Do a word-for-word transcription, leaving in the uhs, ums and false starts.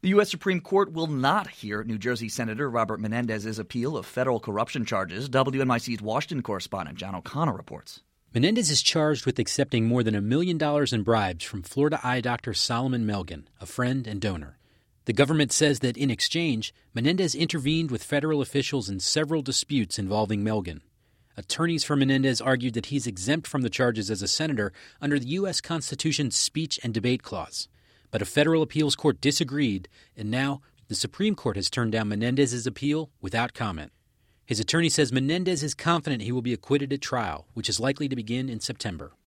The U S. Supreme Court will not hear New Jersey Senator Robert Menendez's appeal of federal corruption charges. W N Y C's Washington correspondent John O'Connor reports. Menendez is charged with accepting more than a million dollars in bribes from Florida eye doctor Solomon Melgen, a friend and donor. The government says that in exchange, Menendez intervened with federal officials in several disputes involving Melgen. Attorneys for Menendez argued that he's exempt from the charges as a senator under the U S. Constitution's speech and debate clause. But a federal appeals court disagreed, and now the Supreme Court has turned down Menendez's appeal without comment. His attorney says Menendez is confident he will be acquitted at trial, which is likely to begin in September.